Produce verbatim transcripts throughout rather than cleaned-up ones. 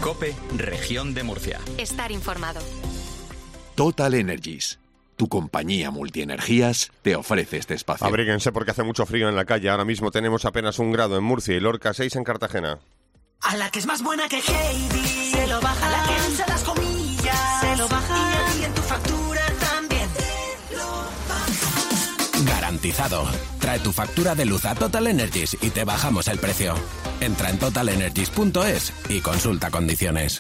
COPE, Región de Murcia. Estar informado. Total Energies, tu compañía multienergías, te ofrece este espacio. Abríguense porque hace mucho frío en la calle. Ahora mismo tenemos apenas un grado en Murcia y Lorca seis en Cartagena. A la que es más buena que Heidi, se lo baja. A la que usa las comillas, se lo baja. Y en tu factura también te lo baja. Garantizado. Trae tu factura de luz a Total Energies y te bajamos el precio. Entra en total energies punto es y consulta condiciones.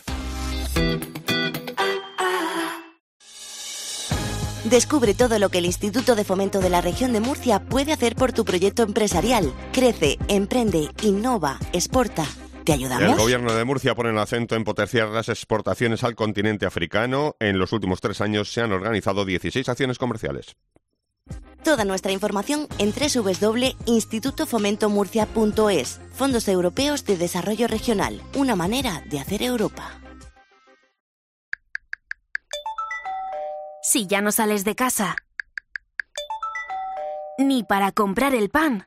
Descubre todo lo que el Instituto de Fomento de la Región de Murcia puede hacer por tu proyecto empresarial. Crece, emprende, innova, exporta. ¿Te ayudamos? El Gobierno de Murcia pone el acento en potenciar las exportaciones al continente africano. En los últimos tres años se han organizado dieciséis acciones comerciales. Toda nuestra información en doble u doble u doble u punto instituto fomento murcia punto es. Fondos Europeos de Desarrollo Regional. Una manera de hacer Europa. Si ya no sales de casa, ni para comprar el pan,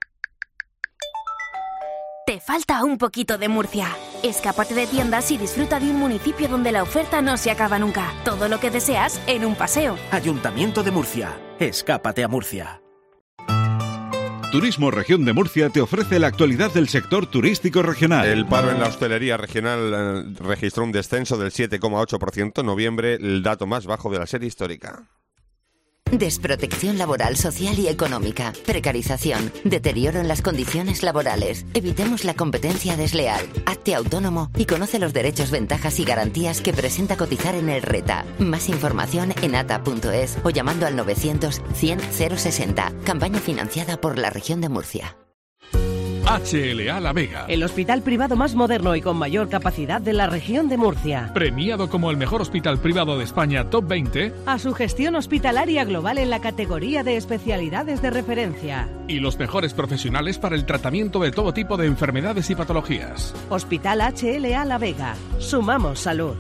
te falta un poquito de Murcia. Escápate de tiendas y disfruta de un municipio donde la oferta no se acaba nunca. Todo lo que deseas en un paseo. Ayuntamiento de Murcia. Escápate a Murcia. Turismo Región de Murcia te ofrece la actualidad del sector turístico regional. El paro en la hostelería regional eh, registró un descenso del siete coma ocho por ciento en noviembre, el dato más bajo de la serie histórica. Desprotección laboral, social y económica, precarización, deterioro en las condiciones laborales. Evitemos la competencia desleal. Hazte autónomo y conoce los derechos, ventajas y garantías que presenta cotizar en el RETA. Más información en ata punto es o llamando al novecientos cien cero sesenta. Campaña financiada por la Región de Murcia. H L A La Vega. El hospital privado más moderno y con mayor capacidad de la región de Murcia. Premiado como el mejor hospital privado de España Top veinte. A su gestión hospitalaria global en la categoría de especialidades de referencia. Y los mejores profesionales para el tratamiento de todo tipo de enfermedades y patologías. Hospital H L A La Vega. Sumamos salud.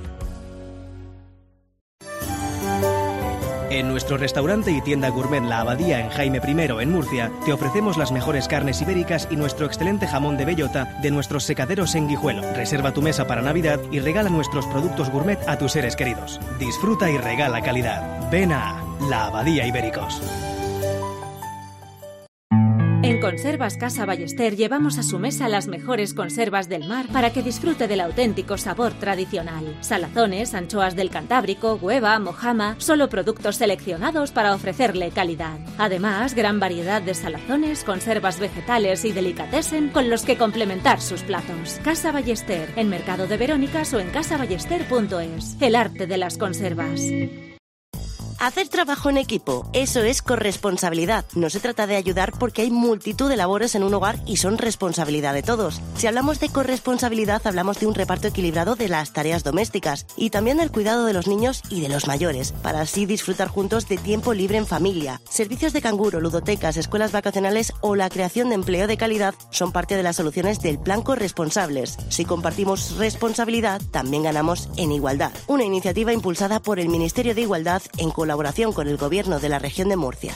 En nuestro restaurante y tienda gourmet La Abadía en Jaime primero en Murcia, te ofrecemos las mejores carnes ibéricas y nuestro excelente jamón de bellota de nuestros secaderos en Guijuelo. Reserva tu mesa para Navidad y regala nuestros productos gourmet a tus seres queridos. Disfruta y regala calidad. Ven a La Abadía Ibéricos. En Conservas Casa Ballester llevamos a su mesa las mejores conservas del mar para que disfrute del auténtico sabor tradicional. Salazones, anchoas del Cantábrico, hueva, mojama, solo productos seleccionados para ofrecerle calidad. Además, gran variedad de salazones, conservas vegetales y delicatessen con los que complementar sus platos. Casa Ballester, en Mercado de Verónicas o en casa ballester punto es. El arte de las conservas. Hacer trabajo en equipo, eso es corresponsabilidad. No se trata de ayudar porque hay multitud de labores en un hogar y son responsabilidad de todos. Si hablamos de corresponsabilidad, hablamos de un reparto equilibrado de las tareas domésticas y también del cuidado de los niños y de los mayores, para así disfrutar juntos de tiempo libre en familia. Servicios de canguro, ludotecas, escuelas vacacionales o la creación de empleo de calidad son parte de las soluciones del Plan Corresponsables. Si compartimos responsabilidad, también ganamos en igualdad. Una iniciativa impulsada por el Ministerio de Igualdad en colaboración colaboración con el Gobierno de la Región de Murcia.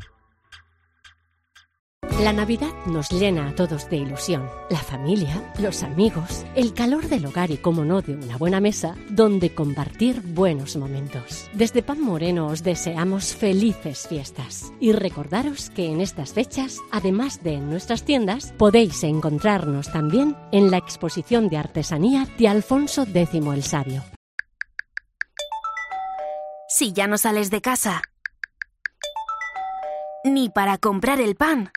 La Navidad nos llena a todos de ilusión. La familia, los amigos, el calor del hogar y, como no, de una buena mesa donde compartir buenos momentos. Desde Pan Moreno os deseamos felices fiestas. Y recordaros que en estas fechas, además de en nuestras tiendas, podéis encontrarnos también en la exposición de artesanía de Alfonso X el Sabio. Si ya no sales de casa, ni para comprar el pan,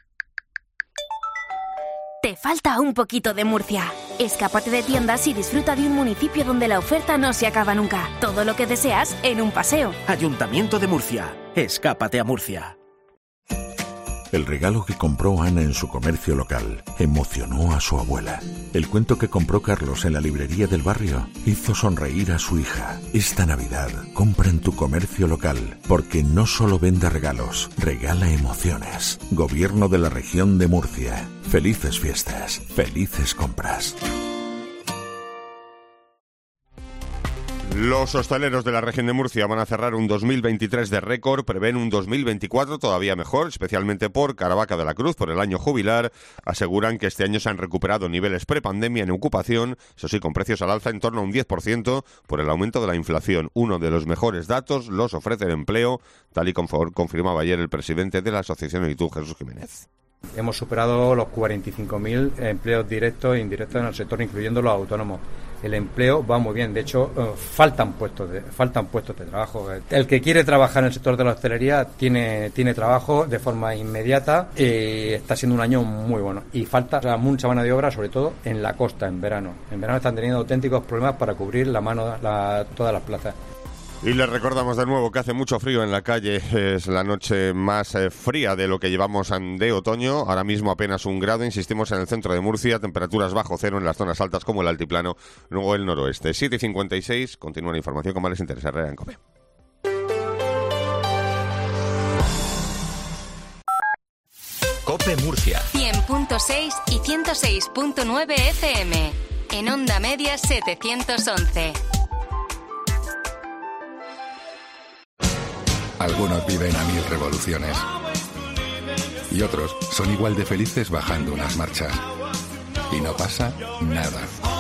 te falta un poquito de Murcia. Escápate de tiendas y disfruta de un municipio donde la oferta no se acaba nunca. Todo lo que deseas en un paseo. Ayuntamiento de Murcia. Escápate a Murcia. El regalo que compró Ana en su comercio local emocionó a su abuela. El cuento que compró Carlos en la librería del barrio hizo sonreír a su hija. Esta Navidad, compra en tu comercio local, porque no solo vende regalos, regala emociones. Gobierno de la Región de Murcia. Felices fiestas, felices compras. Los hosteleros de la región de Murcia van a cerrar un dos mil veintitrés de récord, prevén un dos mil veinticuatro todavía mejor, especialmente por Caravaca de la Cruz, por el año jubilar. Aseguran que este año se han recuperado niveles prepandemia en ocupación, eso sí, con precios al alza en torno a un diez por ciento por el aumento de la inflación. Uno de los mejores datos los ofrece el empleo, tal y como confirmaba ayer el presidente de la Asociación Editud, Jesús Jiménez. Hemos superado los cuarenta y cinco mil empleos directos e indirectos en el sector, incluyendo los autónomos. El empleo va muy bien, de hecho, uh, faltan puestos de, faltan puestos de trabajo. El que quiere trabajar en el sector de la hostelería tiene, tiene trabajo de forma inmediata y está siendo un año muy bueno. Y falta o sea, mucha mano de obra, sobre todo en la costa, en verano. En verano están teniendo auténticos problemas para cubrir la mano, la, todas las plazas. Y les recordamos de nuevo que hace mucho frío en la calle, es la noche más eh, fría de lo que llevamos de otoño, ahora mismo apenas un grado, insistimos en el centro de Murcia, temperaturas bajo cero en las zonas altas como el altiplano, luego el noroeste. siete y cincuenta y seis, continúa la información con más les interesa, Herrera en COPE. COPE Murcia. cien punto seis y ciento seis punto nueve F M, en onda media setecientos once. Algunos viven a mil revoluciones y otros son igual de felices bajando unas marchas. Y no pasa nada.